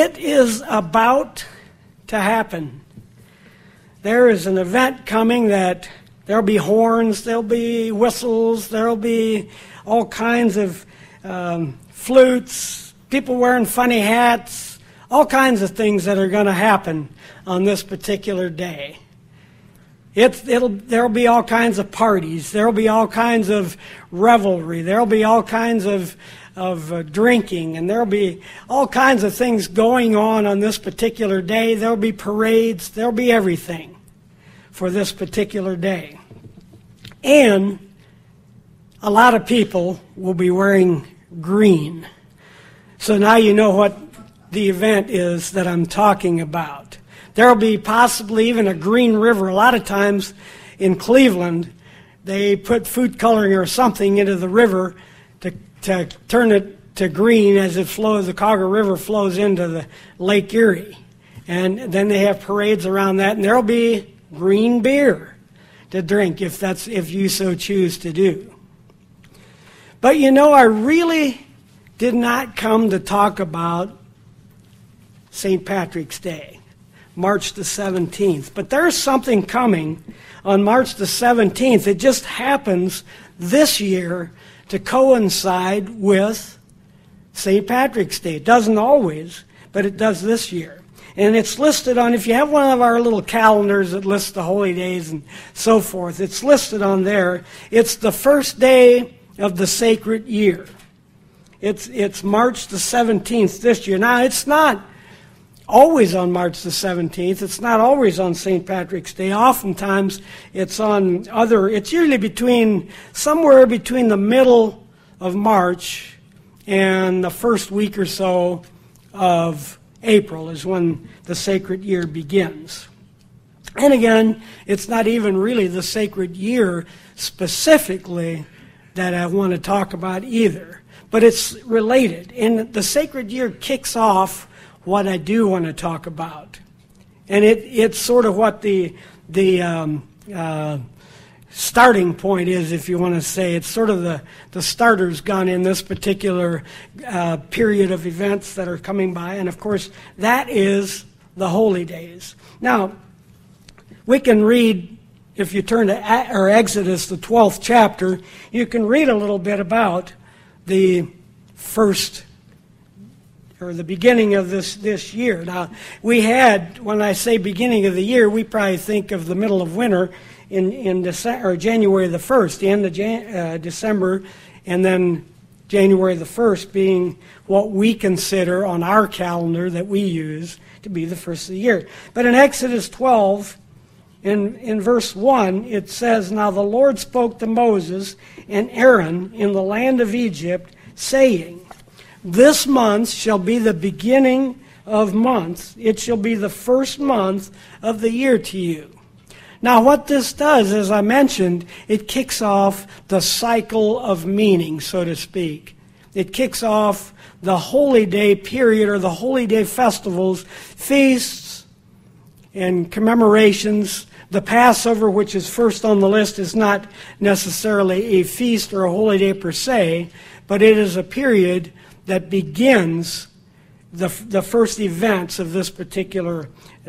It is about to happen. There is an event coming that there'll be horns, there'll be whistles, there'll be all kinds of flutes, people wearing funny hats, all kinds of things that are going to happen on this particular day. There'll be all kinds of parties, there'll be all kinds of revelry, there'll be all kinds of drinking, and there'll be all kinds of things going on this particular day. There'll be parades, there'll be everything for this particular day. And a lot of people will be wearing green. So now you know what the event is that I'm talking about. There'll be possibly even a green river. A lot of times in Cleveland, they put food coloring or something into the river to turn it to green as it flows. The Cauga River flows into the Lake Erie. And then they have parades around that, and there'll be green beer to drink if you so choose to do. But I really did not come to talk about St. Patrick's Day, March the 17th. But there's something coming on March the 17th. It just happens this year to coincide with St. Patrick's Day. It doesn't always, but it does this year. And it's listed on, if you have one of our little calendars that lists the holy days and so forth, it's listed on there. It's the first day of the sacred year. It's March the 17th this year. Now, it's not always on March the 17th. It's not always on St. Patrick's Day. Oftentimes, it's usually somewhere between the middle of March and the first week or so of April is when the sacred year begins. And again, it's not even really the sacred year specifically that I want to talk about either. But it's related. And the sacred year kicks off what I do want to talk about. And it's sort of what the starting point is, if you want to say. It's sort of the starter's gun in this particular period of events that are coming by. And of course, that is the holy days. Now, we can read, if you turn to Exodus, the 12th chapter, you can read a little bit about the first or the beginning of this year. Now, we had, when I say beginning of the year, we probably think of the middle of winter in December, or January the 1st, the end of December, and then January the 1st being what we consider on our calendar that we use to be the first of the year. But in Exodus 12, in verse 1, it says, "Now the Lord spoke to Moses and Aaron in the land of Egypt, saying, This month shall be the beginning of months. It shall be the first month of the year to you." Now what this does, as I mentioned, it kicks off the cycle of meaning, so to speak. It kicks off the holy day period, or the holy day festivals, feasts, and commemorations. The Passover, which is first on the list, is not necessarily a feast or a holy day per se, but it is a period that begins the first events of these particular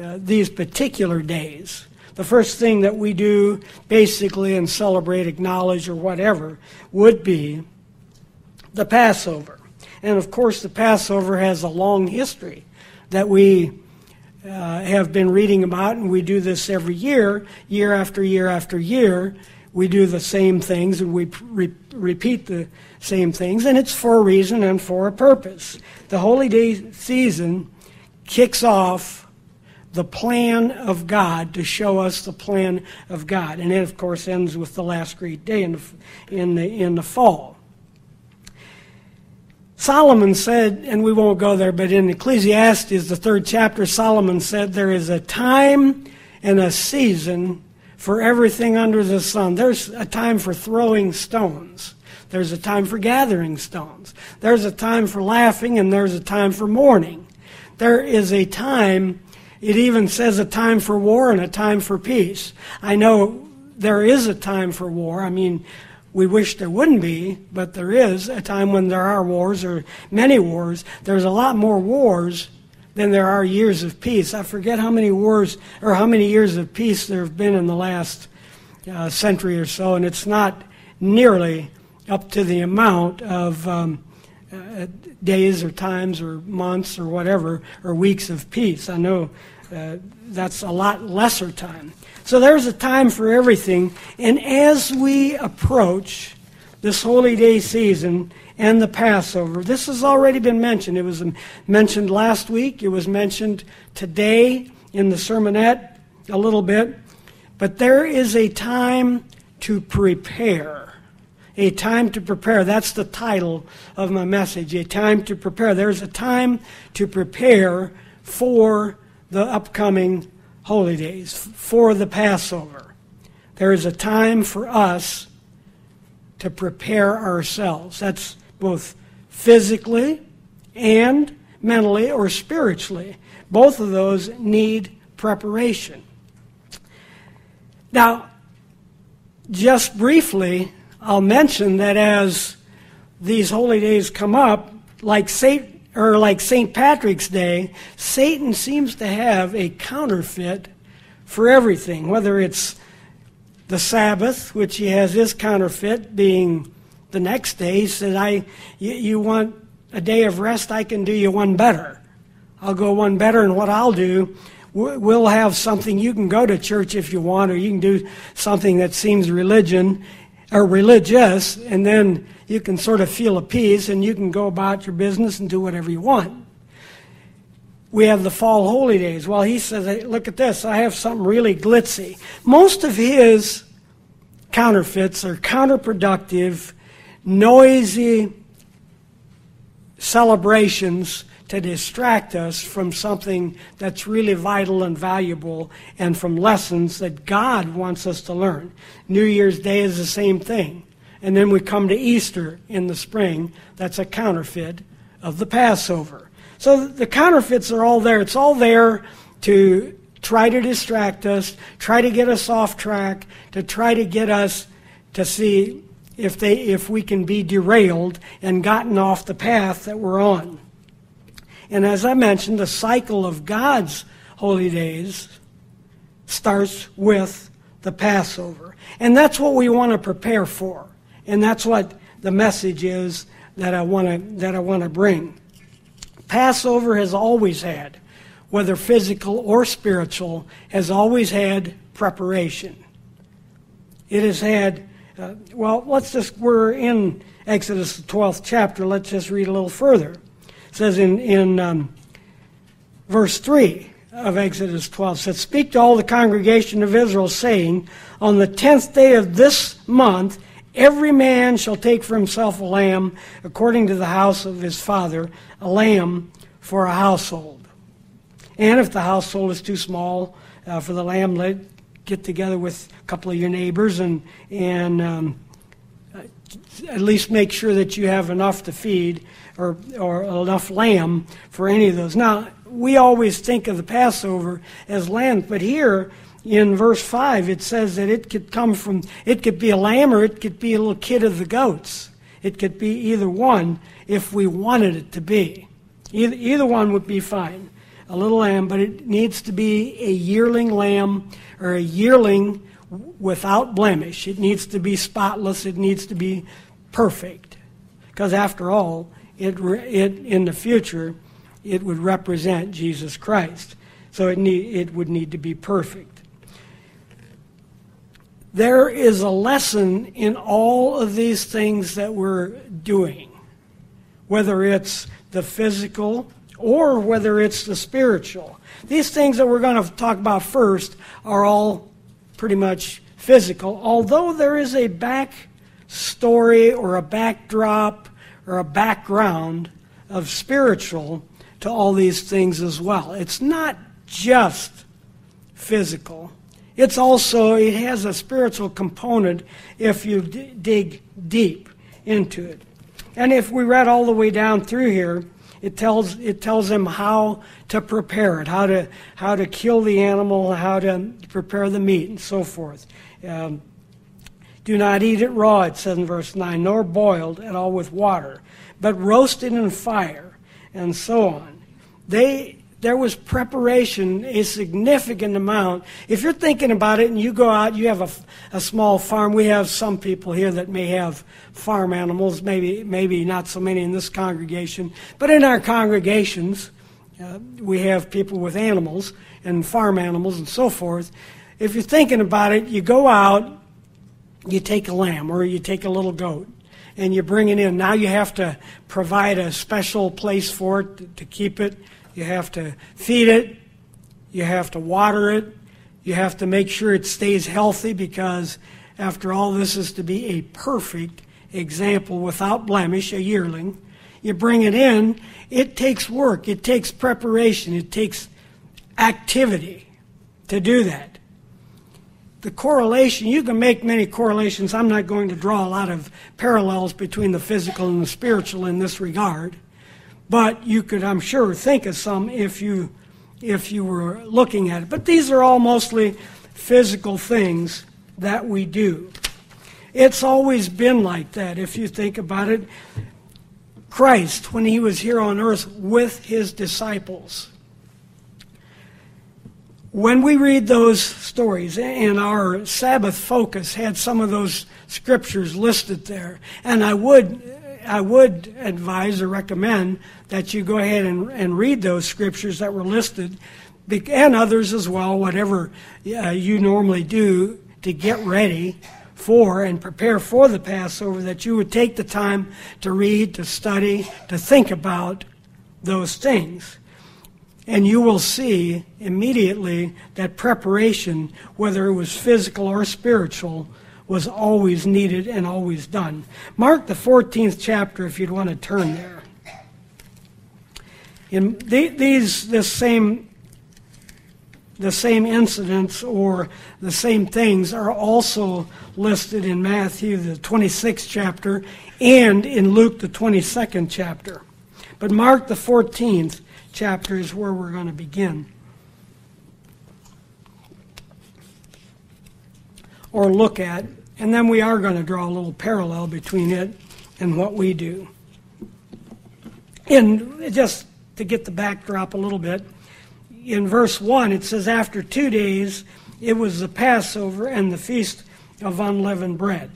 days. The first thing that we do, basically, and celebrate, acknowledge, or whatever, would be the Passover. And of course, the Passover has a long history that we have been reading about, and we do this every year after year after year. We do the same things, and we repeat the same things, and it's for a reason and for a purpose. The Holy Day season kicks off the plan of God, to show us the plan of God, and it, of course, ends with the last great day in the fall. Solomon said, and we won't go there, but in Ecclesiastes, the 3rd chapter, Solomon said, "There is a time and a season for everything under the sun." There's a time for throwing stones. There's a time for gathering stones. There's a time for laughing, and there's a time for mourning. There is a time, it even says a time for war and a time for peace. I know there is a time for war. I mean, we wish there wouldn't be, but there is a time when there are wars, or many wars. There's a lot more wars than there are years of peace. I forget how many wars or how many years of peace there have been in the last century or so, and it's not nearly up to the amount of days or times or months or whatever, or weeks of peace. I know that's a lot lesser time. So there's a time for everything, and as we approach this holy day season and the Passover, this has already been mentioned. It was mentioned last week. It was mentioned today in the sermonette a little bit. But there is a time to prepare. A time to prepare. That's the title of my message. A time to prepare. There's a time to prepare for the upcoming holy days, for the Passover. There is a time for us to prepare ourselves. That's both physically and mentally or spiritually. Both of those need preparation. Now, just briefly, I'll mention that as these holy days come up, like St. Patrick's Day, Satan seems to have a counterfeit for everything, whether it's the Sabbath, which he has his counterfeit being the next day. He said, you want a day of rest, I can do you one better. I'll go one better, and what I'll do, we'll have something. You can go to church if you want, or you can do something that seems religion or religious, and then you can sort of feel at peace, and you can go about your business and do whatever you want. We have the fall holy days. Well, he says, hey, look at this, I have something really glitzy. Most of his counterfeits are counterproductive, noisy celebrations to distract us from something that's really vital and valuable, and from lessons that God wants us to learn. New Year's Day is the same thing. And then we come to Easter in the spring. That's a counterfeit of the Passover. So the counterfeits are all there. It's all there to try to distract us, try to get us off track, to try to get us to see if we can be derailed and gotten off the path that we're on. And as I mentioned, the cycle of God's holy days starts with the Passover. And that's what we want to prepare for. And that's what the message is that I want to bring. Passover has always had, whether physical or spiritual, has always had preparation. It has had, we're in Exodus, the 12th chapter. Let's just read a little further. It says in verse 3 of Exodus 12, says, "Speak to all the congregation of Israel, saying, on the 10th day of this month, every man shall take for himself a lamb according to the house of his father, a lamb for a household. And if the household is too small for the lamb, let get together with a couple of your neighbors and at least make sure that you have enough to feed or enough lamb for any of those." Now, we always think of the Passover as lamb, but here in verse 5 it says that it could be a lamb or it could be a little kid of the goats. It could be either one if we wanted it to be. Either one would be fine. A little lamb, but it needs to be a yearling lamb or a yearling without blemish. It needs to be spotless. It needs to be perfect. Because after all, it in the future, it would represent Jesus Christ. So it would need to be perfect. There is a lesson in all of these things that we're doing, whether it's the physical or whether it's the spiritual. These things that we're going to talk about first are all pretty much physical, although there is a back story or a backdrop or a background of spiritual to all these things as well. It's not just physical. It has a spiritual component if you dig deep into it. And if we read all the way down through here, it tells them how to prepare it, how to kill the animal, how to prepare the meat, and so forth. Do not eat it raw, it says in verse 9, nor boiled at all with water, but roasted in fire, and so on. there was preparation, a significant amount. If you're thinking about it and you go out, you have a small farm. We have some people here that may have farm animals, maybe not so many in this congregation. But in our congregations, we have people with animals and farm animals and so forth. If you're thinking about it, you go out, you take a lamb or you take a little goat, and you bring it in. Now you have to provide a special place for it to keep it. You have to feed it. You have to water it. You have to make sure it stays healthy, because after all, this is to be a perfect example without blemish, a yearling. You bring it in. It takes work. It takes preparation. It takes activity to do that. The correlation, you can make many correlations. I'm not going to draw a lot of parallels between the physical and the spiritual in this regard. But you could, I'm sure, think of some if you were looking at it. But these are all mostly physical things that we do. It's always been like that, if you think about it. Christ, when he was here on earth with his disciples, when we read those stories, and our Sabbath focus had some of those scriptures listed there, and I would advise or recommend that you go ahead and read those scriptures that were listed, and others as well, whatever you normally do to get ready for and prepare for the Passover, that you would take the time to read, to study, to think about those things. And you will see immediately that preparation, whether it was physical or spiritual, was always needed and always done. Mark the 14th chapter, if you'd want to turn there. In the same incidents or the same things are also listed in Matthew the 26th chapter and in Luke the 22nd chapter. But Mark the 14th chapter is where we're going to begin. Or look at, and then we are going to draw a little parallel between it and what we do. And just to get the backdrop a little bit, in verse 1 it says, after 2 days it was the Passover and the Feast of Unleavened Bread.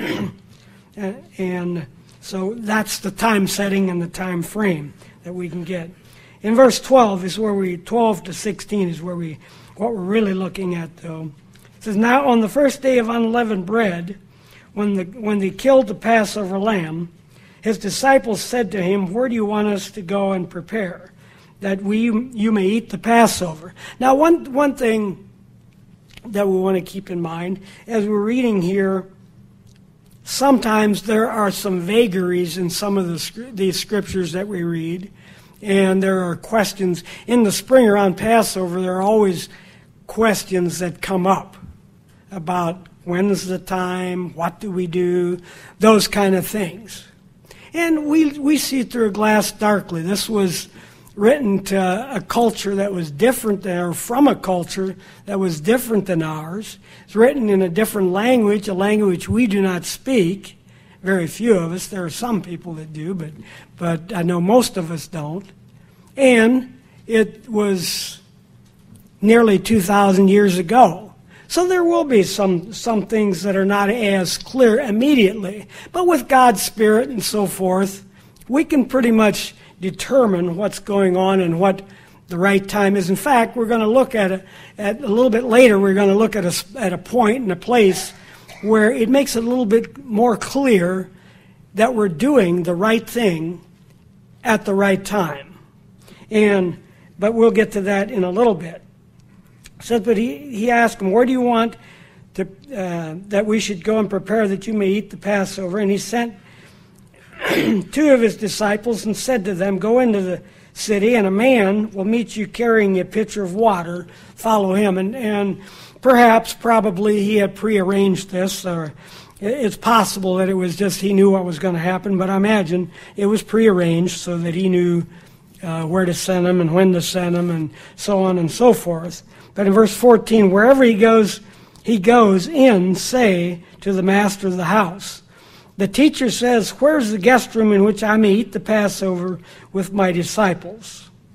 And so that's the time setting and the time frame that we can get. In verse 12 is where 12 to 16 is what we're really looking at, though. It says, now on the first day of unleavened bread, when they killed the Passover lamb, his disciples said to him, where do you want us to go and prepare, that you may eat the Passover? Now, one thing that we want to keep in mind, as we're reading here, sometimes there are some vagaries in some of these scriptures that we read, and there are questions. In the spring around Passover, there are always questions that come up about when's the time, what do we do, those kind of things. And we see through a glass darkly. This was written to a culture that was different, or from a culture that was different than ours. It's written in a different language, a language we do not speak. Very few of us. There are some people that do, but I know most of us don't. And it was nearly 2,000 years ago. So there will be some things that are not as clear immediately. But with God's Spirit and so forth, we can pretty much determine what's going on and what the right time is. In fact, we're going to look at a little bit later, we're going to look at a point and a place where it makes it a little bit more clear that we're doing the right thing at the right time. But we'll get to that in a little bit. So, but he asked him, where do you want that we should go and prepare that you may eat the Passover? And he sent 2 of his disciples and said to them, go into the city, and a man will meet you carrying a pitcher of water. Follow him. And probably he had prearranged this, or it's possible that it was just he knew what was going to happen, but I imagine it was prearranged so that he knew where to send him and when to send him and so on and so forth. But in verse 14, wherever he goes in, say to the master of the house, the teacher says, where's the guest room in which I may eat the Passover with my disciples?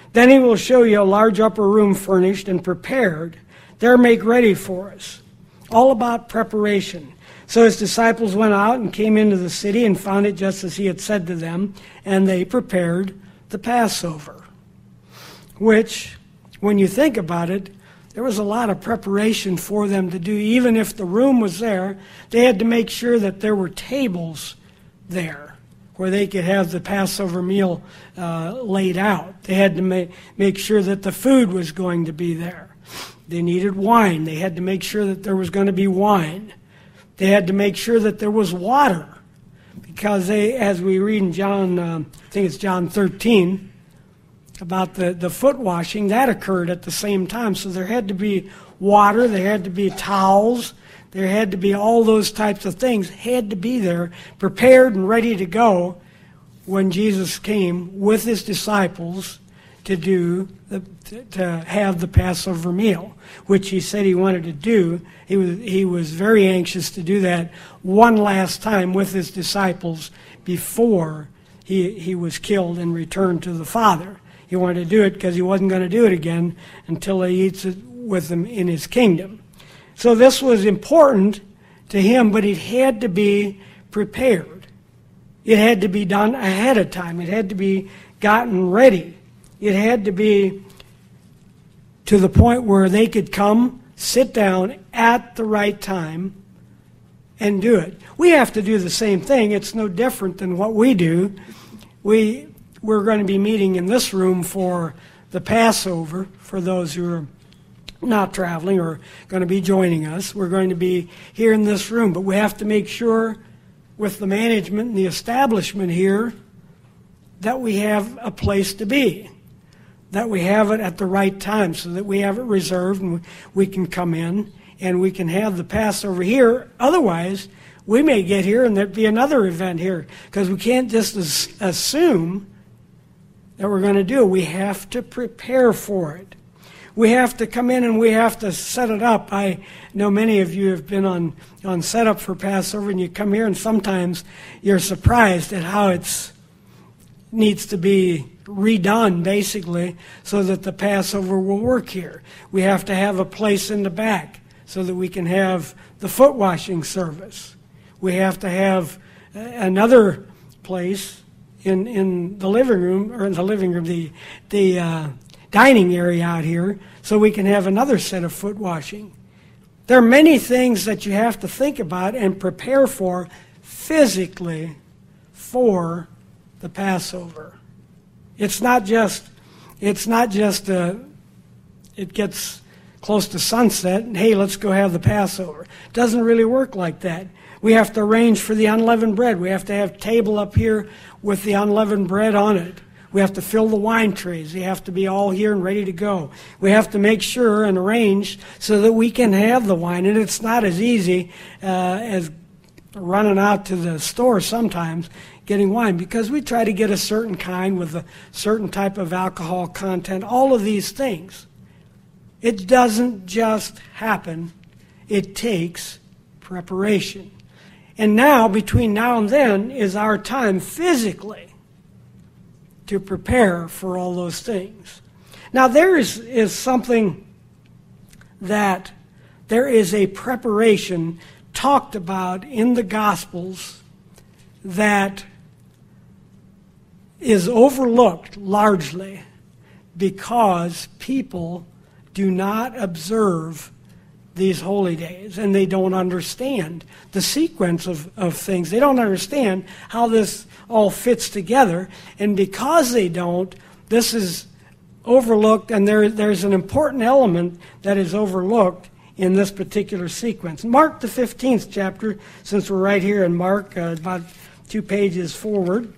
Then he will show you a large upper room furnished and prepared. There make ready for us. All about preparation. So his disciples went out and came into the city and found it just as he had said to them, and they prepared the Passover. Which, when you think about it, there was a lot of preparation for them to do. Even if the room was there, they had to make sure that there were tables there where they could have the Passover meal laid out. They had to make sure that the food was going to be there. They needed wine. They had to make sure that there was going to be wine. They had to make sure that there was water. Because they, as we read in John, I think it's John 13, about the foot washing, that occurred at the same time. So there had to be water, there had to be towels, there had to be all those types of things had to be there, prepared and ready to go when Jesus came with his disciples to have the Passover meal, which he said he wanted to do. He was very anxious to do that one last time with his disciples before he was killed and returned to the Father. He wanted to do it because he wasn't going to do it again until he eats it with them in his kingdom. So this was important to him, but it had to be prepared. It had to be done ahead of time. It had to be gotten ready. It had to be to the point where they could come, sit down at the right time, and do it. We have to do the same thing. It's no different than what we do. We're going to be meeting in this room for the Passover, for those who are not traveling or going to be joining us. We're going to be here in this room, but we have to make sure with the management and the establishment here that we have a place to be, that we have it at the right time so that we have it reserved and we can come in and we can have the Passover here. Otherwise, we may get here and there'd be another event here because we can't just assume that we're going to do. We have to prepare for it. We have to come in and we have to set it up. I know many of you have been on setup for Passover, and you come here and sometimes you're surprised at how it needs to be redone, basically, so that the Passover will work here. We have to have a place in the back so that we can have the foot washing service. We have to have another place in the living room, or in the living room, the dining area out here, so we can have another set of foot washing. There are many things that you have to think about and prepare for physically for the Passover. It's not just it gets close to sunset and hey, let's go have the Passover. It doesn't really work like that. We have to arrange for the unleavened bread. We have to have a table up here with the unleavened bread on it. We have to fill the wine trays. They have to be all here and ready to go. We have to make sure and arrange so that we can have the wine. And it's not as easy as running out to the store sometimes getting wine, because we try to get a certain kind with a certain type of alcohol content, all of these things. It doesn't just happen. It takes preparation. And now, between now and then, is our time physically to prepare for all those things. Now, there is something that there is a preparation talked about in the Gospels that is overlooked largely because people do not observe these holy days, and they don't understand the sequence of things. They don't understand how this all fits together, and because they don't, this is overlooked, and there's an important element that is overlooked in this particular sequence. Mark the 15th chapter, since we're right here in Mark, about 2 pages forward.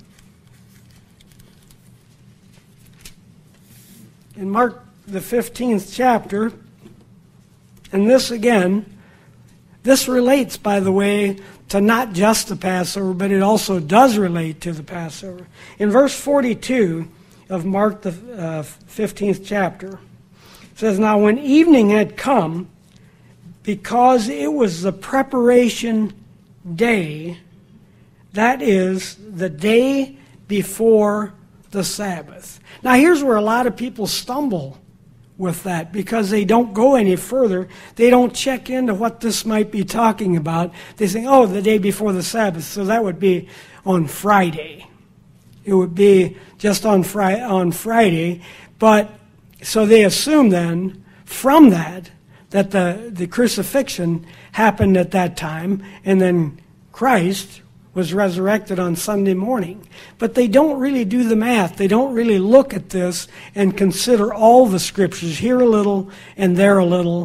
In Mark the 15th chapter, and this relates, by the way, to not just the Passover, but it also does relate to the Passover. In verse 42 of Mark the 15th chapter, it says, "Now when evening had come, because it was the preparation day, that is, the day before the Sabbath. Now here's where a lot of people stumble with that, because they don't go any further. They don't check into what this might be talking about. They say, oh, the day before the Sabbath, so that would be on Friday. It would be just on Friday. But so they assume then from that the crucifixion happened at that time, and then Christ was resurrected on Sunday morning. But they don't really do the math. They don't really look at this and consider all the scriptures, here a little and there a little.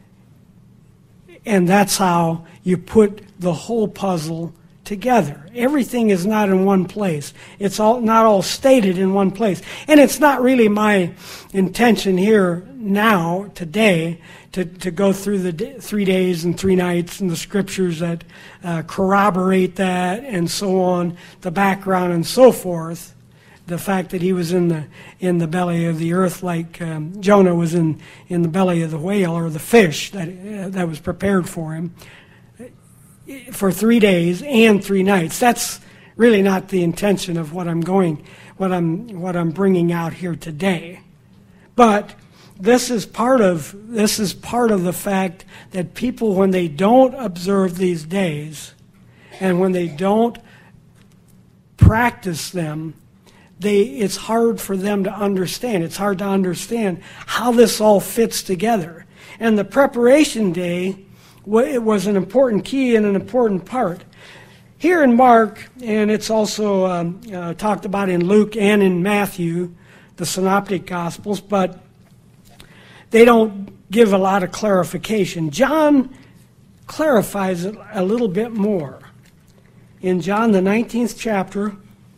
And that's how you put the whole puzzle together. Everything is not in one place. It's not all stated in one place. And it's not really my intention here now, today, to go through the 3 days and 3 nights and the scriptures that corroborate that and so on, the background and so forth. The fact that he was in the belly of the earth, like Jonah was in the belly of the whale or the fish that was prepared for him for 3 days and 3 nights. That's really not the intention of what I'm bringing out here today. But this is part of the fact that people, when they don't observe these days and when they don't practice them, it's hard for them to understand. It's hard to understand how this all fits together. And the preparation day, it was an important key and an important part. Here in Mark, and it's also talked about in Luke and in Matthew, the Synoptic Gospels, but they don't give a lot of clarification. John clarifies it a little bit more. In John, the 19th chapter,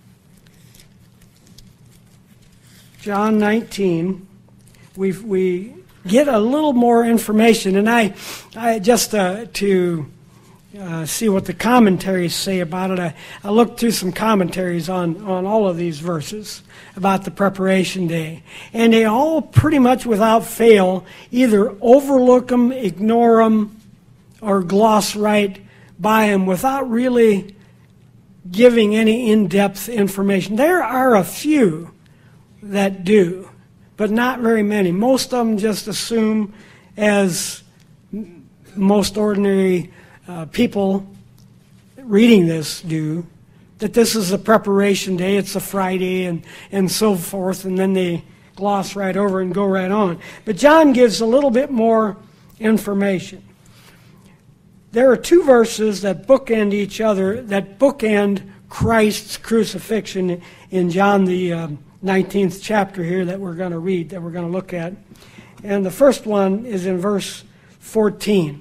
John 19, we get a little more information. And I just to see what the commentaries say about it, I looked through some commentaries on all of these verses about the preparation day. And they all pretty much without fail either overlook them, ignore them, or gloss right by them without really giving any in-depth information. There are a few that do, but not very many. Most of them just assume, as most ordinary people reading this do, that this is a preparation day, it's a Friday, and so forth, and then they gloss right over and go right on. But John gives a little bit more information. There are 2 verses that bookend each other, that bookend Christ's crucifixion in John the 19th chapter here that we're going to read, that we're going to look at. And the first one is in verse 14.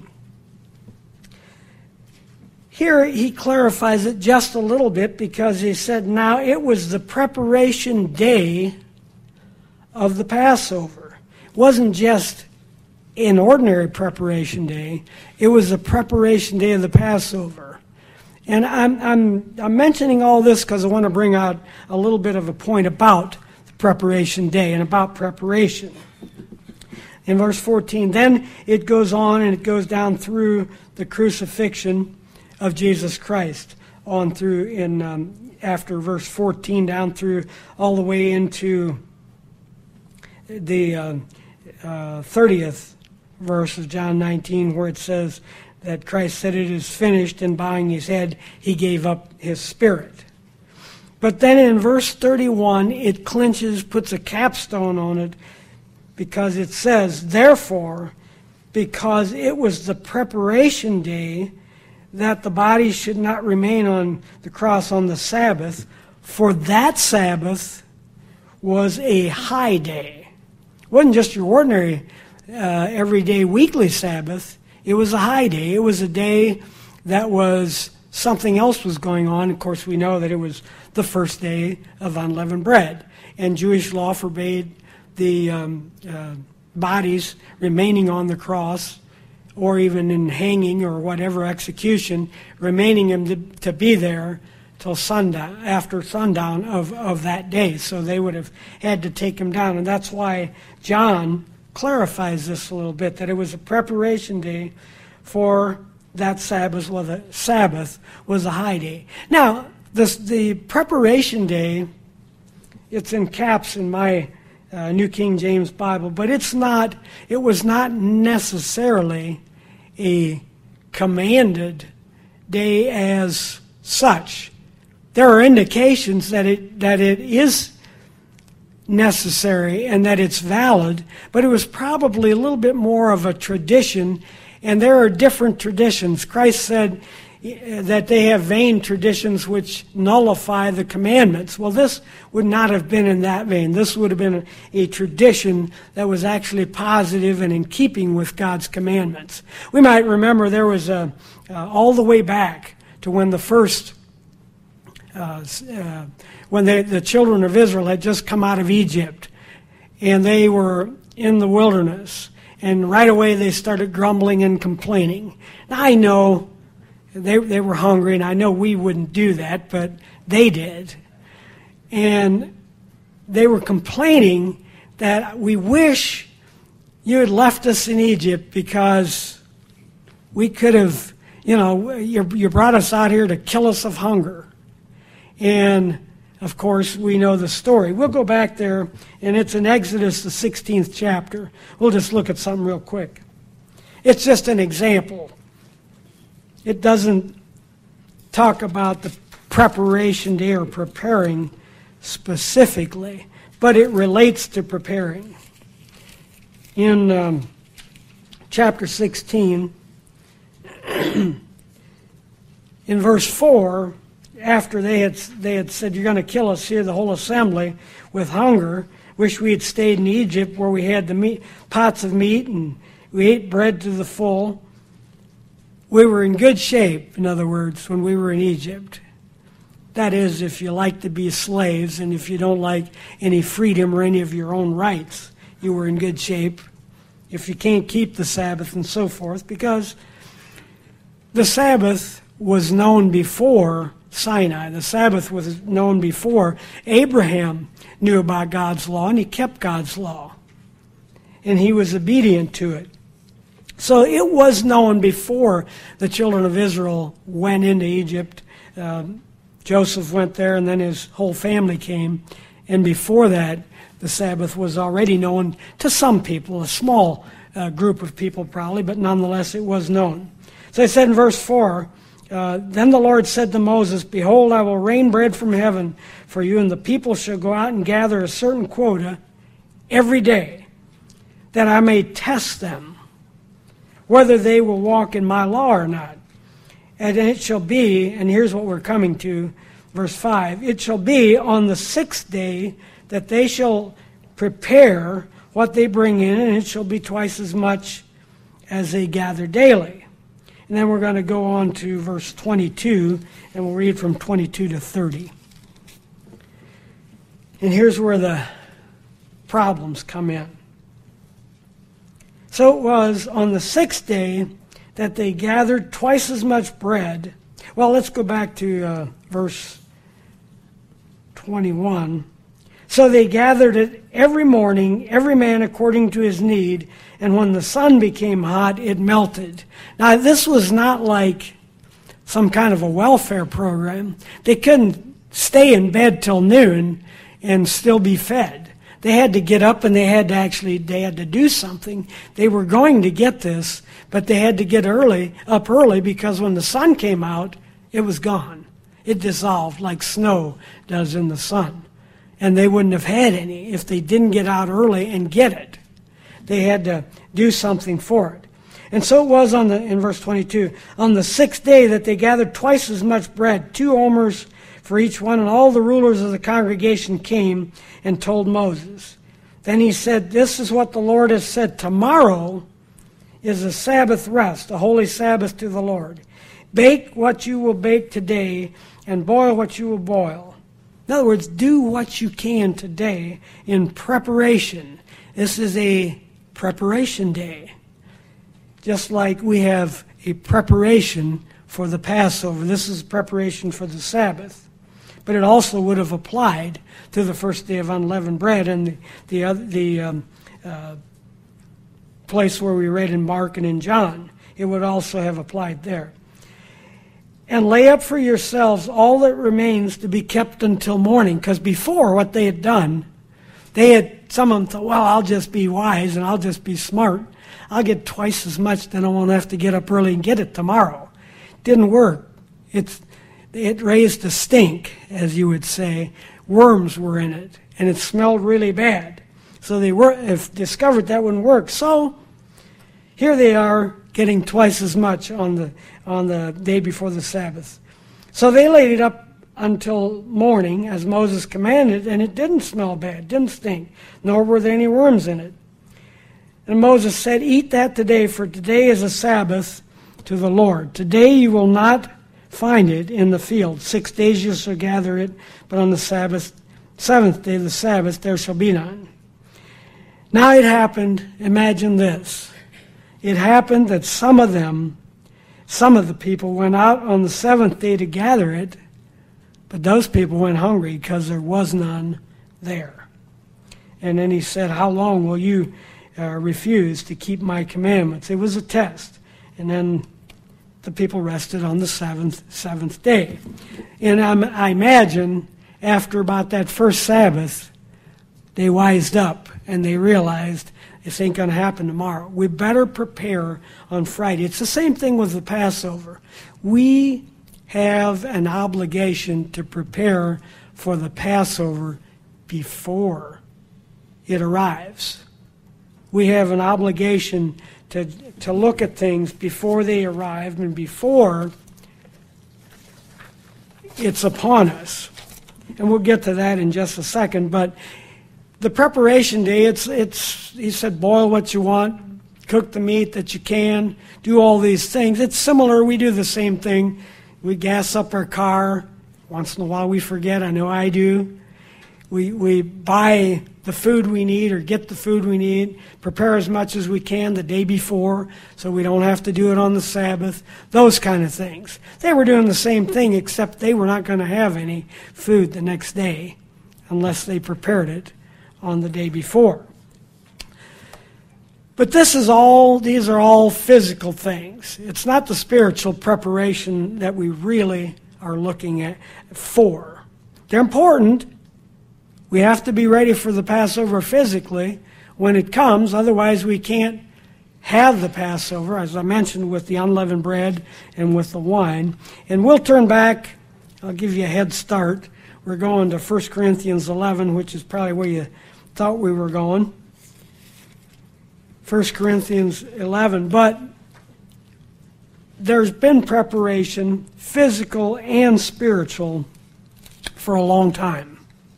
Here he clarifies it just a little bit, because he said, now it was the preparation day of the Passover. It wasn't just an ordinary preparation day. It was the preparation day of the Passover. And I'm mentioning all this because I want to bring out a little bit of a point about the preparation day and about preparation. In verse 14, then it goes on and it goes down through the crucifixion of Jesus Christ, on through in after verse 14 down through all the way into the 30th verse of John 19, where it says that Christ said, it is finished, and bowing his head, he gave up his spirit. But then in verse 31, it clinches, puts a capstone on it, because it says, therefore, because it was the preparation day, that the body should not remain on the cross on the Sabbath, for that Sabbath was a high day. It wasn't just your ordinary everyday weekly Sabbath. It was a high day. It was a day that was something else was going on. Of course, we know that it was the first day of unleavened bread, and Jewish law forbade the bodies remaining on the cross, or even in hanging or whatever execution, remaining him to be there till sundown, after sundown of that day. So they would have had to take him down. And that's why John clarifies this a little bit, that it was a preparation day for that Sabbath. Well, the Sabbath was a high day. Now, the preparation day It's in caps in my New King James Bible, but it was not necessarily a commanded day as such. There are indications that it is necessary and that it's valid, but it was probably a little bit more of a tradition, and there are different traditions. Christ said that they have vain traditions which nullify the commandments. Well, this would not have been in that vein. This would have been a tradition that was actually positive and in keeping with God's commandments. We might remember there was all the way back to when the first when the children of Israel had just come out of Egypt, and they were in the wilderness, and right away they started grumbling and complaining. Now, I know they were hungry, and I know we wouldn't do that, but they did. And they were complaining that we wish you had left us in Egypt because we could have, you brought us out here to kill us of hunger. And, of course, we know the story. We'll go back there, and it's in Exodus, the 16th chapter. We'll just look at something real quick. It's just an example. It doesn't talk about the preparation day or preparing specifically, but it relates to preparing. In chapter 16, in verse 4, after they had said, you're going to kill us here, the whole assembly, with hunger, wish we had stayed in Egypt where we had the pots of meat and we ate bread to the full. We were in good shape, in other words, when we were in Egypt. That is, if you like to be slaves and if you don't like any freedom or any of your own rights, you were in good shape. If you can't keep the Sabbath and so forth, because the Sabbath was known before Sinai. The Sabbath was known before Abraham knew about God's law, and he kept God's law. And he was obedient to it. So it was known before the children of Israel went into Egypt. Joseph went there, and then his whole family came. And before that, the Sabbath was already known to some people, a small group of people probably, but nonetheless it was known. So it said in verse 4, then the Lord said to Moses, behold, I will rain bread from heaven for you, and the people shall go out and gather a certain quota every day, that I may test them, whether they will walk in my law or not. And it shall be, and here's what we're coming to, verse 5, it shall be on the sixth day that they shall prepare what they bring in, and it shall be twice as much as they gather daily. And then we're going to go on to verse 22, and we'll read from 22 to 30. And here's where the problems come in. So it was on the sixth day that they gathered twice as much bread. Well, let's go back to verse 21. So they gathered it every morning, every man according to his need, and when the sun became hot, it melted. Now, this was not like some kind of a welfare program. They couldn't stay in bed till noon and still be fed. They had to get up, and they had to do something. They were going to get this, but they had to get up early, because when the sun came out, it was gone. It dissolved like snow does in the sun. And they wouldn't have had any if they didn't get out early and get it. They had to do something for it. And so it was in verse 22, on the sixth day that they gathered twice as much bread, 2 omers for each one, and all the rulers of the congregation came and told Moses. Then he said, this is what the Lord has said, tomorrow is a Sabbath rest, a holy Sabbath to the Lord. Bake what you will bake today, and boil what you will boil. In other words, do what you can today in preparation. This is a preparation day. Just like we have a preparation for the Passover. This is preparation for the Sabbath. But it also would have applied to the first day of unleavened bread, and the place where we read in Mark and in John. It would also have applied there. and lay up for yourselves all that remains to be kept until morning. Because before, what they had done, some of them thought, well, I'll just be wise and I'll just be smart. I'll get twice as much, then I won't have to get up early and get it tomorrow. Didn't work. It raised a stink, as you would say. Worms were in it, and it smelled really bad. So they have discovered that wouldn't work. So here they are getting twice as much on the day before the Sabbath. So they laid it up until morning, as Moses commanded, and it didn't smell bad, didn't stink, nor were there any worms in it. And Moses said, "Eat that today, for today is a Sabbath to the Lord. Today you will not find it in the field. 6 days you shall gather it, but on the seventh day of the Sabbath there shall be none." Now it happened, imagine this. It happened that some of the people went out on the seventh day to gather it, but those people went hungry because there was none there. And then he said, "How long will you refuse to keep my commandments?" It was a test. And then the people rested on the seventh day. And I imagine after about that first Sabbath, they wised up and they realized this ain't going to happen tomorrow. We better prepare on Friday. It's the same thing with the Passover. We have an obligation to prepare for the Passover before it arrives. We have an obligation to look at things before they arrive and before it's upon us. And we'll get to that in just a second. But the preparation day, he said, boil what you want, cook the meat that you can, do all these things. It's similar. We do the same thing. We gas up our car. Once in a while we forget. I know I do. We buy the food we need or get the food we need, prepare as much as we can the day before so we don't have to do it on the Sabbath, those kind of things. They were doing the same thing, except they were not going to have any food the next day unless they prepared it on the day before. But these are all physical things. It's not the spiritual preparation that we really are looking at for. They're important. We have to be ready for the Passover physically when it comes. Otherwise, we can't have the Passover, as I mentioned, with the unleavened bread and with the wine. And we'll turn back. I'll give you a head start. We're going to 1 Corinthians 11, which is probably where you thought we were going. 1 Corinthians 11. But there's been preparation, physical and spiritual, for a long time.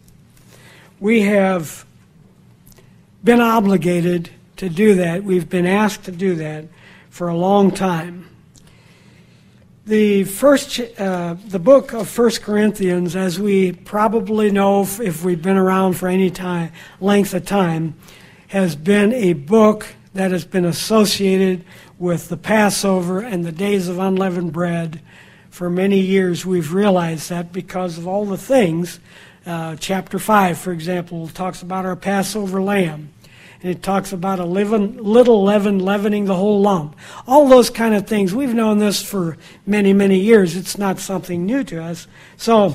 We have been obligated to do that. We've been asked to do that for a long time. The book of 1 Corinthians, as we probably know if we've been around for any length of time, has been a book that has been associated with the Passover and the days of unleavened bread. For many years we've realized that because of all the things. Chapter 5, for example, talks about our Passover lamb. And it talks about a little leaven leavening the whole lump. All those kind of things. We've known this for many, many years. It's not something new to us. So,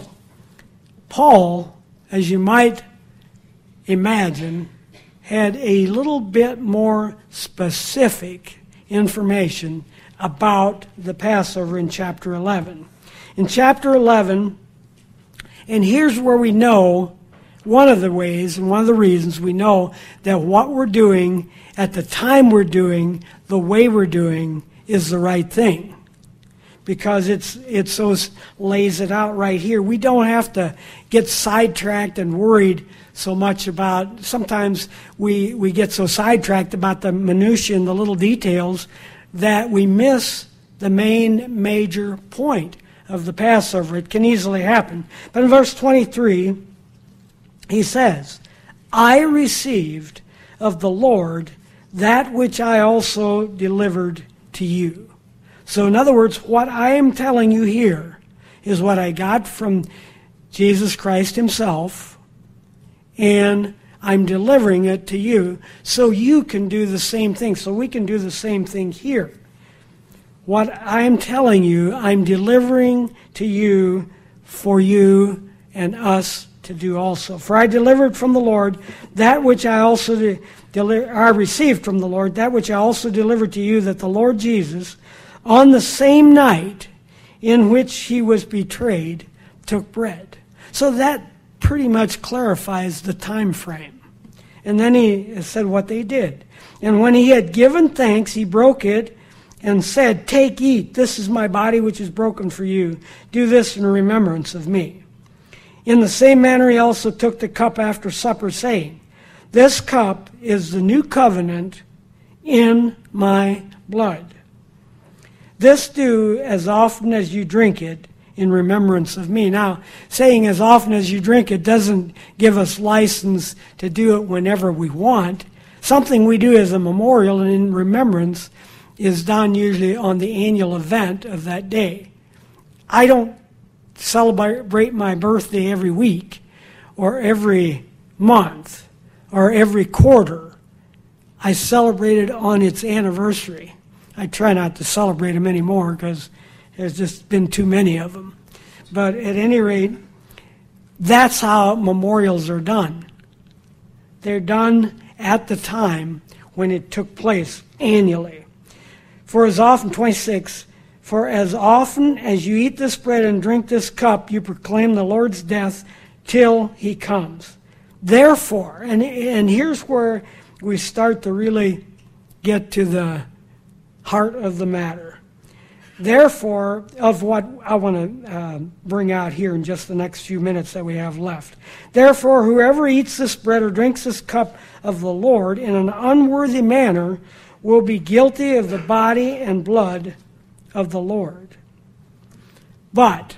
Paul, as you might imagine, had a little bit more specific information about the Passover in chapter 11. In chapter 11, and here's where we know, one of the ways and one of the reasons we know that what we're doing at the time we're doing, the way we're doing, is the right thing. Because it so lays it out right here. We don't have to get sidetracked and worried so much about, sometimes we get so sidetracked about the minutiae and the little details that we miss the main major point of the Passover. It can easily happen. But in verse 23, he says, "I received of the Lord that which I also delivered to you." So in other words, what I am telling you here is what I got from Jesus Christ himself, and I'm delivering it to you so you can do the same thing, so we can do the same thing here. what I'm telling you, I'm delivering to you for you and us to do also. For I delivered from the Lord that which I also I received from the Lord, that which I also delivered to you, that the Lord Jesus, on the same night in which he was betrayed, took bread. So that pretty much clarifies the time frame. And then he said what they did. And when he had given thanks, he broke it and said, "Take, eat, this is my body which is broken for you. Do this in remembrance of me." In the same manner he also took the cup after supper, saying, "This cup is the new covenant in my blood. This do as often as you drink it in remembrance of me." Now, saying as often as you drink it doesn't give us license to do it whenever we want. Something we do as a memorial and in remembrance is done usually on the annual event of that day. I don't celebrate my birthday every week or every month or every quarter. I celebrate it on its anniversary. I try not to celebrate them anymore because there's just been too many of them. But at any rate, that's how memorials are done. They're done at the time when it took place annually. For as often, 26, for as often as you eat this bread and drink this cup, you proclaim the Lord's death till he comes. Therefore, and here's where we start to really get to the heart of the matter. Therefore, of what I want to bring out here in just the next few minutes that we have left. Therefore, whoever eats this bread or drinks this cup of the Lord in an unworthy manner will be guilty of the body and blood of the Lord. But,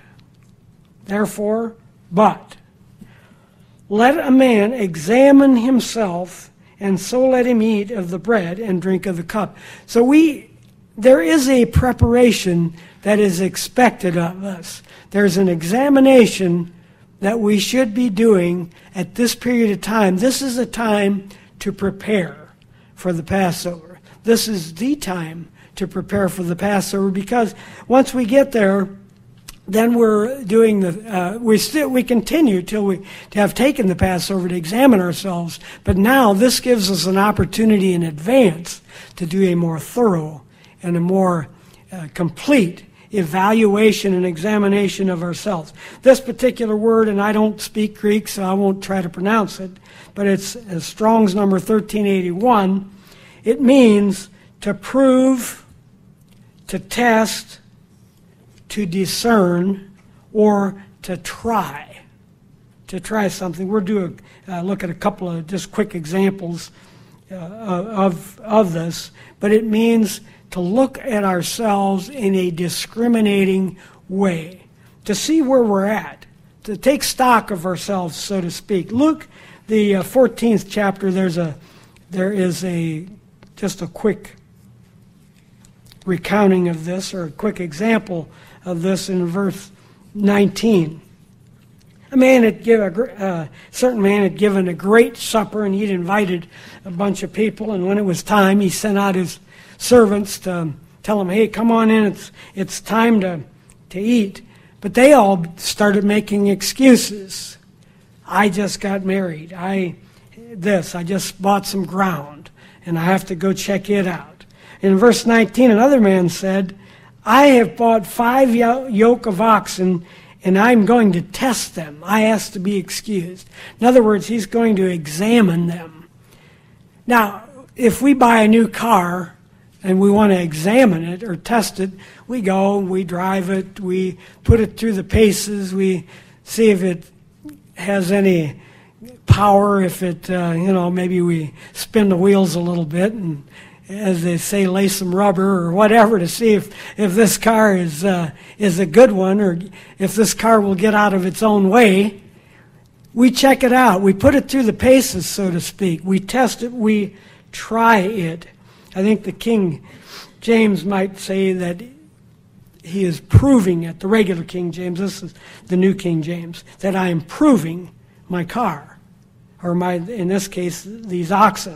let a man examine himself, and so let him eat of the bread and drink of the cup. So there is a preparation that is expected of us. There's an examination that we should be doing at this period of time. This is a time to prepare for the Passover. This is the time to prepare for the Passover, because once we get there, then we're doing we continue till we to have taken the Passover to examine ourselves. But now this gives us an opportunity in advance to do a more thorough and a more complete evaluation and examination of ourselves. This particular word, and I don't speak Greek, so I won't try to pronounce it, but it's Strong's number 1381. It means to prove, to test, to discern, or to try. To try something. We're doing look at a couple of just quick examples of this, but it means to look at ourselves in a discriminating way, to see where we're at, to take stock of ourselves, so to speak. Luke, the 14th chapter, there is just a quick recounting of this, or a quick example of this in verse 19. A certain man had given a great supper, and he'd invited a bunch of people, and when it was time, he sent out his servants to tell them, "Hey, come on in, it's time to eat." But they all started making excuses. "I just got married. I just bought some ground, and I have to go check it out." In verse 19, another man said, "I have bought 5 yoke of oxen, and I'm going to test them. I ask to be excused." In other words, he's going to examine them. Now, if we buy a new car and we want to examine it or test it, we go, we drive it, we put it through the paces, we see if it has any power, if it, maybe we spin the wheels a little bit and, as they say, lay some rubber or whatever to see if this car is a good one, or if this car will get out of its own way. We check it out. We put it through the paces, so to speak. We test it. We try it. I think the King James might say that he is proving it, the regular King James, this is the New King James, that I am proving my car, or in this case, these oxen.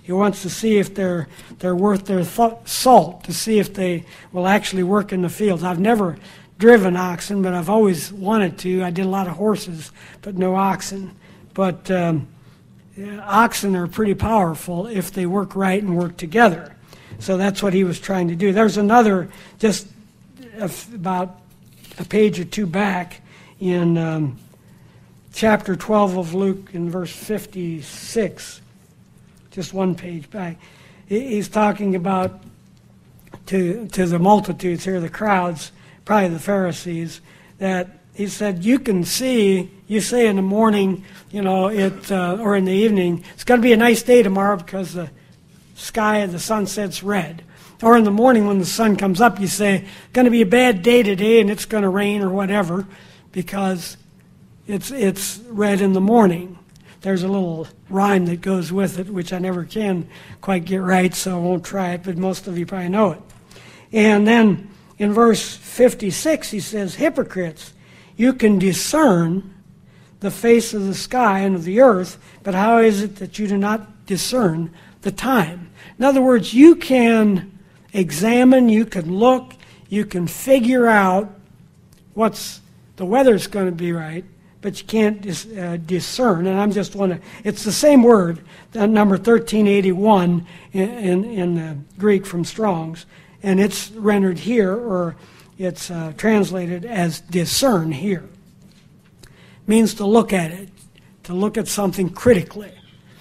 He wants to see if they're worth their salt, to see if they will actually work in the fields. I've never driven oxen, but I've always wanted to. I did a lot of horses, but no oxen. But oxen are pretty powerful if they work right and work together. So that's what he was trying to do. There's another, just about a page or two back in chapter 12 of Luke in verse 56, just one page back. He's talking about to the multitudes here, the crowds, probably the Pharisees, that he said, you can see, you say in the morning, or in the evening, it's going to be a nice day tomorrow because the sky, the sunset's red. Or in the morning when the sun comes up, you say, going to be a bad day today and it's going to rain or whatever because it's red in the morning. There's a little rhyme that goes with it, which I never can quite get right, so I won't try it, but most of you probably know it. And then in verse 56, he says, hypocrites, you can discern the face of the sky and of the earth, but how is it that you do not discern the time? In other words, you can examine, you can look, you can figure out the weather's going to be right, but you can't discern. And I'm just it's the same word, number 1381 in the Greek from Strong's, and it's rendered here, or it's translated as discern here. It means to look at it, to look at something critically.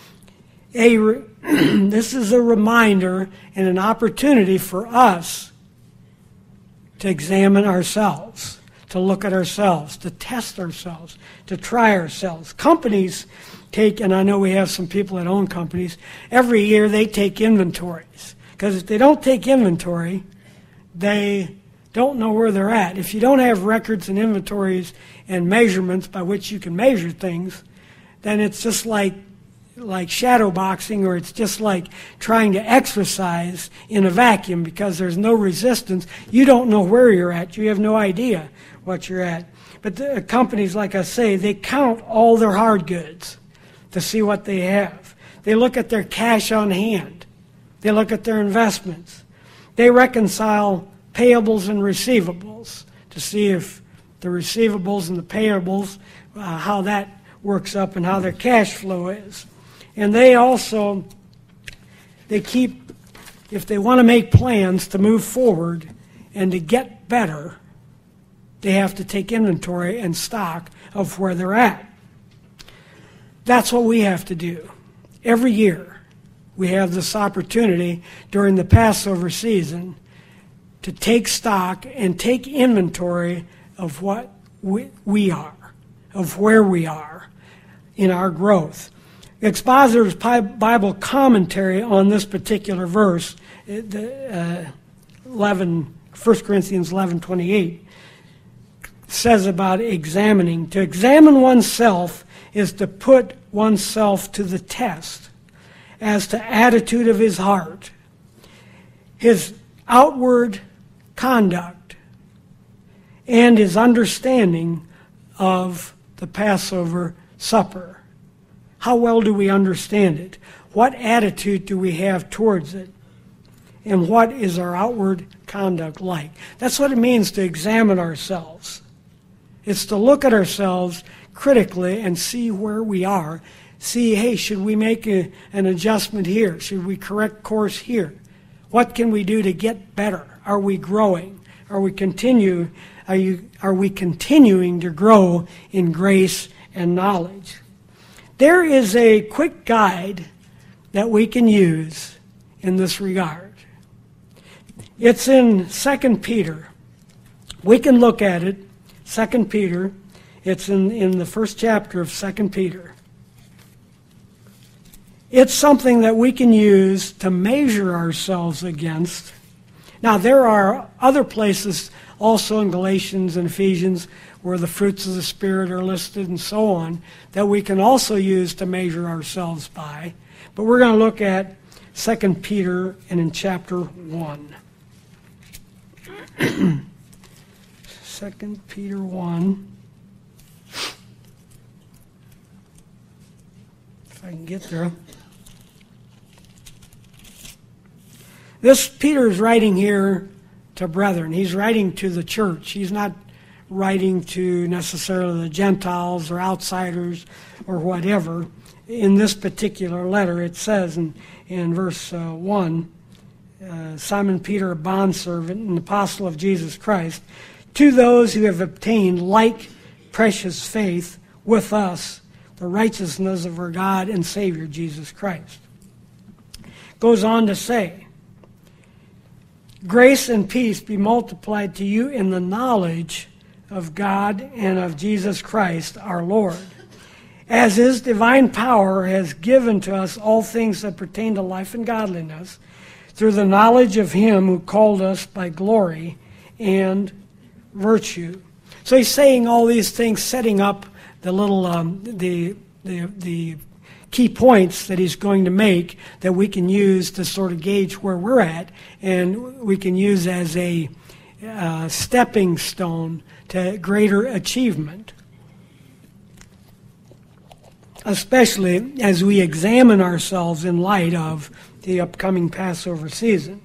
This is a reminder and an opportunity for us to examine ourselves, to look at ourselves, to test ourselves, to try ourselves. Companies take, and I know we have some people that own companies, every year they take inventories. Because if they don't take inventory, they don't know where they're at. If you don't have records and inventories and measurements by which you can measure things, then it's just like shadow boxing, or it's just like trying to exercise in a vacuum because there's no resistance. You don't know where you're at. You have no idea what you're at. But the companies, like I say, they count all their hard goods to see what they have. They look at their cash on hand. They look at their investments. They reconcile payables and receivables to see if the receivables and the payables, how that works up and how their cash flow is. And they also, keep, if they want to make plans to move forward and to get better, they have to take inventory and stock of where they're at. That's what we have to do. Every year, we have this opportunity during the Passover season to take stock and take inventory of what we are, of where we are in our growth. Expositor's Bible commentary on this particular verse, 1 Corinthians 11:28, says about examining. To examine oneself is to put oneself to the test as to attitude of his heart, his outward conduct, and his understanding of the Passover supper. How well do we understand it? What attitude do we have towards it? And what is our outward conduct like? That's what it means to examine ourselves. It's to look at ourselves critically and see where we are. See, hey, should we make an adjustment here? Should we correct course here? What can we do to get better? Are we growing? Are we continuing to grow in grace and knowledge? There is a quick guide that we can use in this regard. It's in 2 Peter. We can look at it, 2 Peter. It's in the first chapter of 2 Peter. It's something that we can use to measure ourselves against. Now, there are other places also in Galatians and Ephesians where the fruits of the Spirit are listed and so on, that we can also use to measure ourselves by. But we're going to look at 2 Peter and in chapter 1. 2 Peter 1. If I can get there. This Peter is writing here to brethren. He's writing to the church. He's not writing to necessarily the Gentiles or outsiders or whatever. In this particular letter, it says in verse 1, Simon Peter, a bondservant and apostle of Jesus Christ, to those who have obtained like precious faith with us, the righteousness of our God and Savior, Jesus Christ. Goes on to say, grace and peace be multiplied to you in the knowledge of God and of Jesus Christ our Lord, as his divine power has given to us all things that pertain to life and godliness, through the knowledge of him who called us by glory and virtue. So he's saying all these things, setting up the little the key points that he's going to make that we can use to sort of gauge where we're at, and we can use as a stepping stone to greater achievement, especially as we examine ourselves in light of the upcoming Passover season.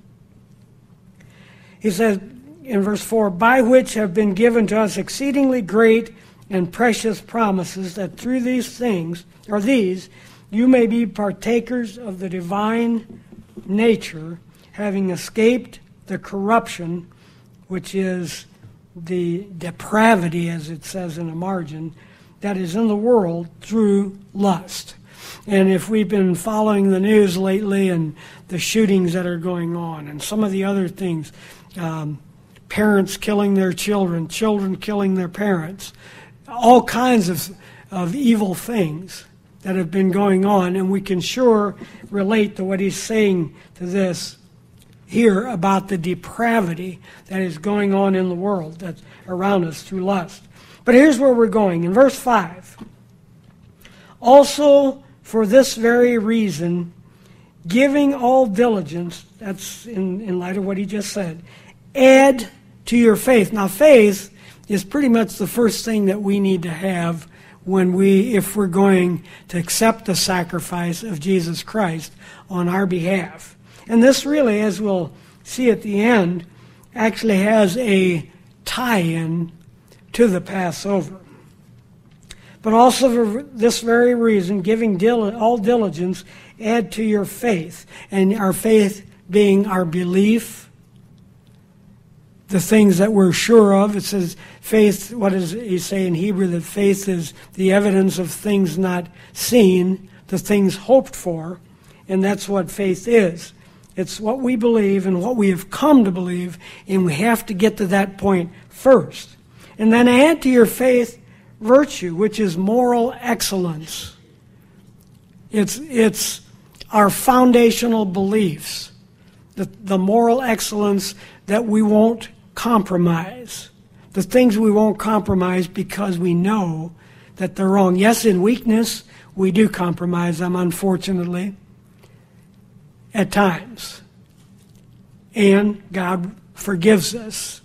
He says in verse 4, by which have been given to us exceedingly great and precious promises, that through these things, or these, you may be partakers of the divine nature, having escaped the corruption, which is the depravity, as it says in the margin, that is in the world through lust. And if we've been following the news lately and the shootings that are going on and some of the other things, parents killing their children, children killing their parents, all kinds of evil things that have been going on, and we can sure relate to what he's saying to this here about the depravity that is going on in the world that's around us through lust. But here's where we're going. In verse 5, also for this very reason, giving all diligence, that's in light of what he just said, add to your faith. Now faith is pretty much the first thing that we need to have if we're going to accept the sacrifice of Jesus Christ on our behalf. And this really, as we'll see at the end, actually has a tie-in to the Passover. But also for this very reason, giving all diligence, add to your faith. And our faith being our belief, the things that we're sure of. It says faith, what does he say in Hebrew? That faith is the evidence of things not seen, the things hoped for. And that's what faith is. It's what we believe and what we have come to believe, and we have to get to that point first. And then add to your faith virtue, which is moral excellence. It's our foundational beliefs, the moral excellence that we won't compromise, the things we won't compromise because we know that they're wrong. Yes, in weakness, we do compromise them, unfortunately, at times. And God forgives us.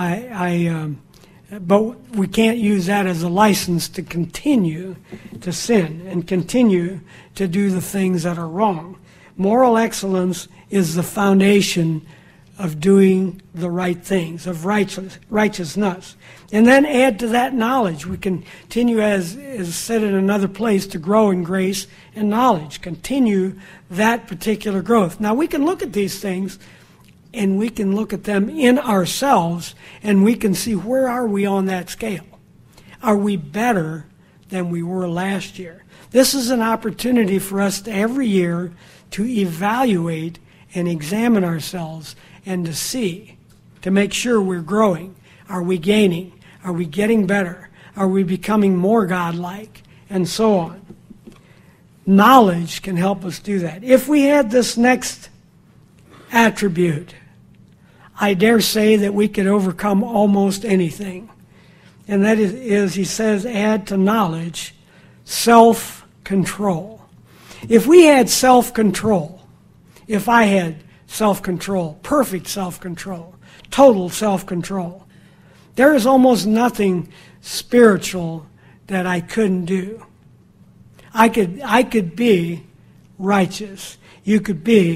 But we can't use that as a license to continue to sin and continue to do the things that are wrong. Moral excellence is the foundation of doing the right things, of righteousness. And then add to that knowledge. We continue, as is said in another place, to grow in grace and knowledge. Continue that particular growth. Now we can look at these things and we can look at them in ourselves and we can see where are we on that scale. Are we better than we were last year? This is an opportunity for us to every year to evaluate and examine ourselves and to see, to make sure we're growing. Are we gaining? Are we getting better? Are we becoming more godlike? And so on. Knowledge can help us do that. If we had this next attribute, I dare say that we could overcome almost anything. And that is, he says, add to knowledge self-control. If we had self-control, if I had self-control, perfect self-control, total self-control, there is almost nothing spiritual that I couldn't do. I could be righteous. You could be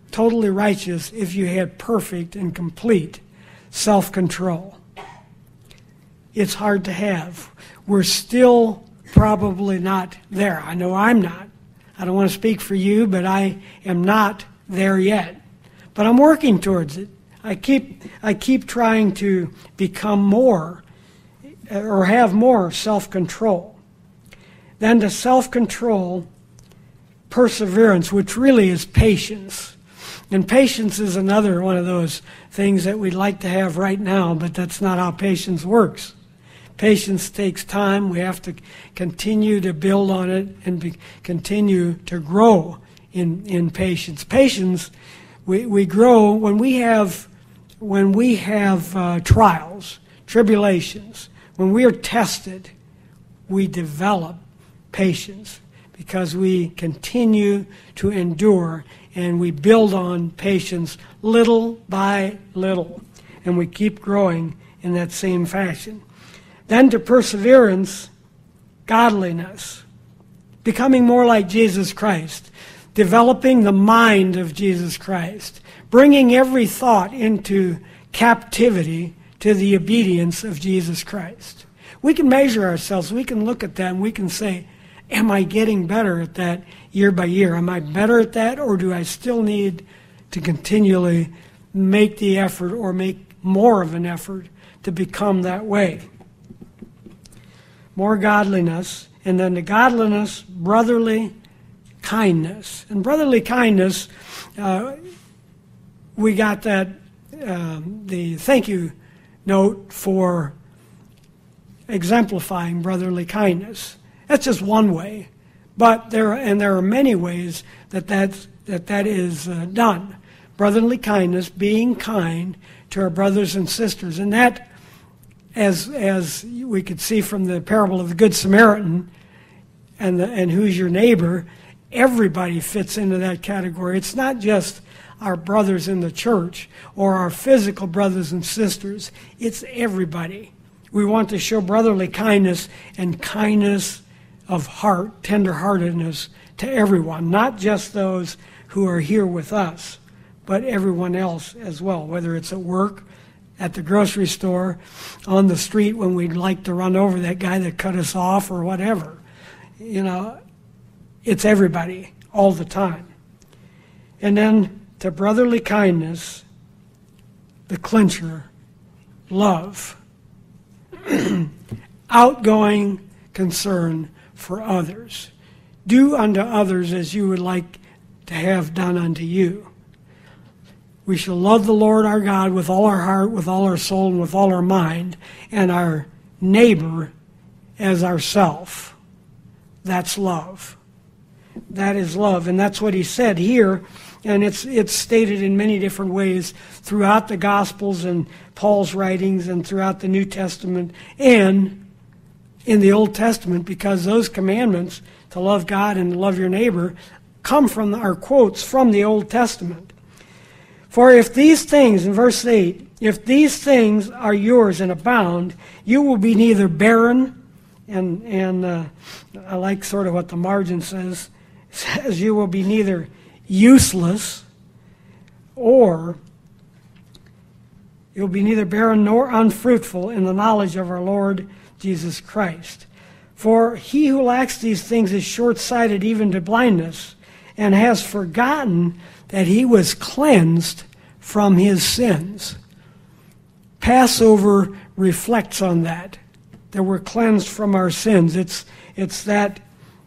totally righteous if you had perfect and complete self-control. It's hard to have. We're still probably not there. I know I'm not. I don't want to speak for you, but I am not there yet. But I'm working towards it. I keep trying to become more or have more self-control. Then to self-control, perseverance, which really is patience. And patience is another one of those things that we'd like to have right now, but that's not how patience works. Patience takes time. We have to continue to build on it and continue to grow in patience. Patience, we grow when we have trials, tribulations. When we are tested, we develop patience because we continue to endure and we build on patience little by little, and we keep growing in that same fashion. Then to perseverance, godliness, becoming more like Jesus Christ, developing the mind of Jesus Christ, bringing every thought into captivity to the obedience of Jesus Christ. We can measure ourselves. We can look at that and we can say, am I getting better at that year by year? Am I better at that, or do I still need to continually make the effort or make more of an effort to become that way? More godliness, and then the godliness, brotherly kindness. And brotherly kindness, we got that, the thank you note for exemplifying brotherly kindness. That's just one way, but there are many ways that is done. Brotherly kindness, being kind to our brothers and sisters, and that, as we could see from the parable of the Good Samaritan, and who's your neighbor, everybody fits into that category. It's not just our brothers in the church or our physical brothers and sisters. It's everybody. We want to show brotherly kindness and kindness of heart, tenderheartedness to everyone, not just those who are here with us, but everyone else as well, whether it's at work, at the grocery store, on the street when we'd like to run over that guy that cut us off or whatever. You know, it's everybody all the time. And then to brotherly kindness, the clincher, love, outgoing concern for others. Do unto others as you would like to have done unto you. We shall love the Lord our God with all our heart, with all our soul, and with all our mind, and our neighbor as ourself. That's love. That is love, and that's what he said here, and it's stated in many different ways throughout the Gospels and Paul's writings and throughout the New Testament and in the Old Testament, because those commandments to love God and to love your neighbor come from our quotes from the Old Testament. For if these things, in verse 8, if these things are yours and abound, you will be neither barren, and I like sort of what the margin says, it says you will be neither useless, or you'll be neither barren nor unfruitful in the knowledge of our Lord Jesus Christ. For he who lacks these things is short-sighted even to blindness, and has forgotten that he was cleansed from his sins. Passover reflects on that we're cleansed from our sins. It's that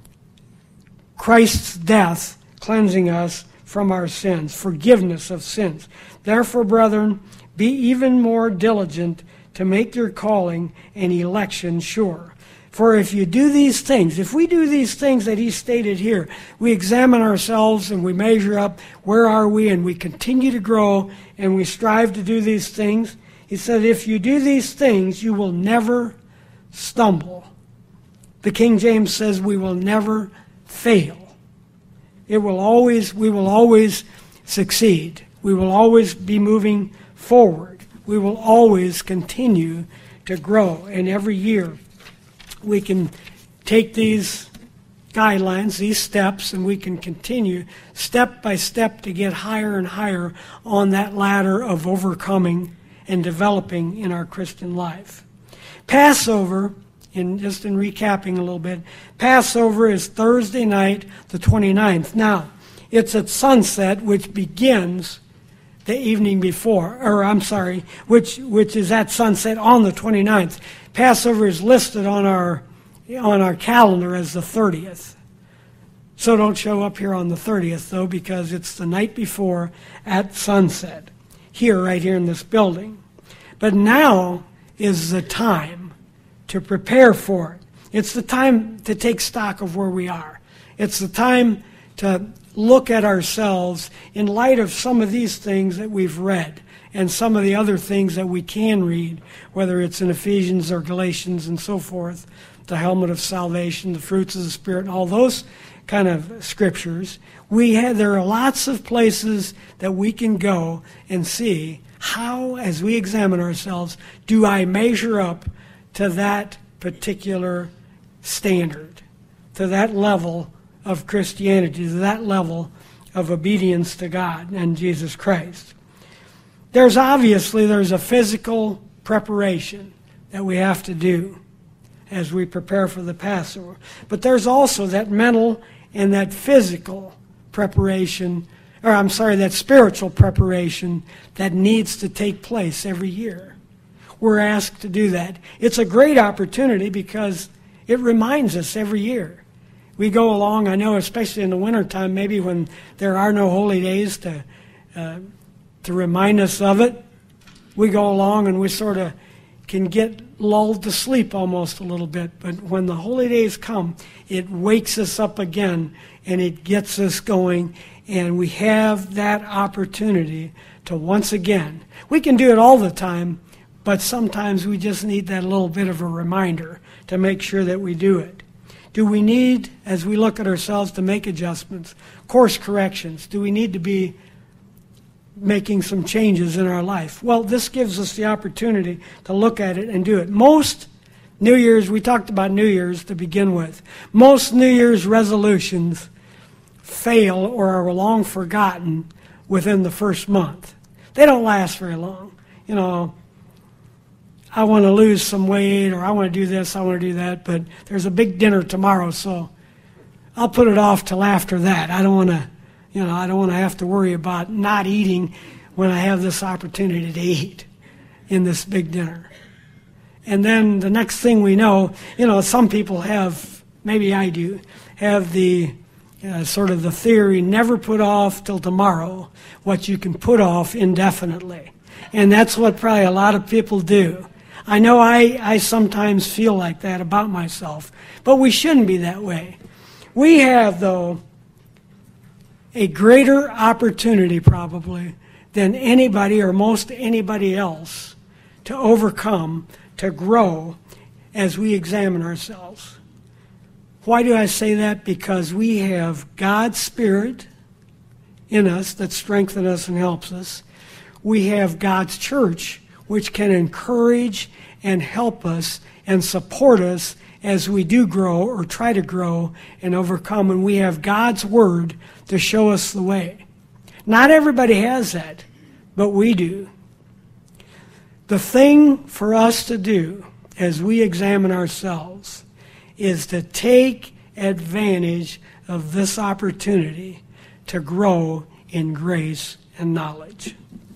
Christ's death cleansing us from our sins, forgiveness of sins. Therefore, brethren, be even more diligent to make your calling and election sure. For if you do these things, if we do these things that he stated here, we examine ourselves and we measure up where are we, and we continue to grow and we strive to do these things. He said, if you do these things, you will never stumble. The King James says we will never fail. We will always succeed. We will always be moving forward. We will always continue to grow. And every year we can take these guidelines, these steps, and we can continue step by step to get higher and higher on that ladder of overcoming and developing in our Christian life. Passover, just in recapping a little bit, Passover is Thursday night, the 29th. Now, it's at sunset, which begins the evening before, which is at sunset on the 29th. Passover is listed on our calendar as the 30th. So don't show up here on the 30th, though, because it's the night before at sunset, right here in this building. But now is the time to prepare for it. It's the time to take stock of where we are. It's the time to look at ourselves in light of some of these things that we've read and some of the other things that we can read, whether it's in Ephesians or Galatians and so forth, the helmet of salvation, the fruits of the Spirit, and all those kind of scriptures. There are lots of places that we can go and see how, as we examine ourselves, do I measure up to that particular standard, to that level of Christianity, to that level of obedience to God and Jesus Christ. There's a physical preparation that we have to do as we prepare for the Passover. But there's also that mental and that physical preparation, that spiritual preparation that needs to take place every year. We're asked to do that. It's a great opportunity because it reminds us every year. We go along, I know, especially in the wintertime, maybe when there are no holy days to remind us of it, we go along and we sort of can get lulled to sleep almost a little bit. But when the holy days come, it wakes us up again and it gets us going, and we have that opportunity to once again. We can do it all the time, but sometimes we just need that little bit of a reminder to make sure that we do it. Do we need, as we look at ourselves, to make adjustments, course corrections? Do we need to be making some changes in our life? Well, this gives us the opportunity to look at it and do it. Most New Year's, we talked about New Year's to begin with. Most New Year's resolutions fail or are long forgotten within the first month. They don't last very long. I want to lose some weight, or I want to do this, I want to do that, but there's a big dinner tomorrow, so I'll put it off till after that. I don't want to have to worry about not eating when I have this opportunity to eat in this big dinner. And then the next thing we know, some people have, maybe I do, have the sort of the theory, never put off till tomorrow what you can put off indefinitely. And that's what probably a lot of people do. I know I sometimes feel like that about myself, but we shouldn't be that way. We have, though, a greater opportunity probably than anybody or most anybody else to overcome, to grow as we examine ourselves. Why do I say that? Because we have God's Spirit in us that strengthens us and helps us. We have God's church, which can encourage and help us and support us as we do grow or try to grow and overcome. And we have God's Word to show us the way. Not everybody has that, but we do. The thing for us to do as we examine ourselves is to take advantage of this opportunity to grow in grace and knowledge.